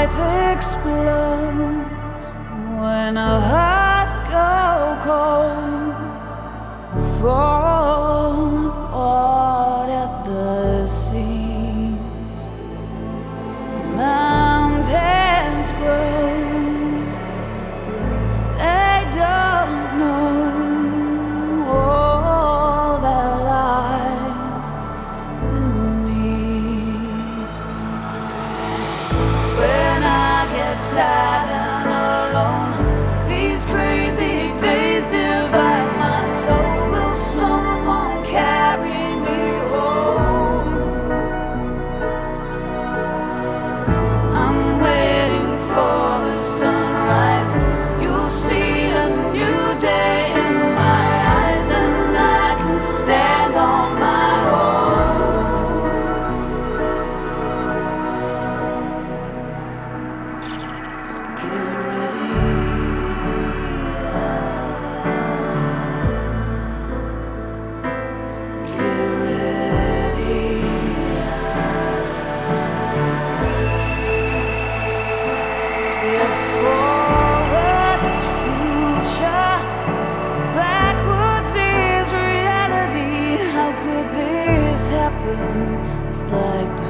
life explodes when our hearts go cold, fall apart at the seams. Mountains grow, but they don't know all that lies beneath. When I get tired and alone, these crazy days divide my soul. Will someone carry me home? I'm waiting for the sunrise. You'll see a new day in my eyes, and I can stand on my own. So get ready. Get ready. If forward is future, backwards is reality. How could this happen? It's like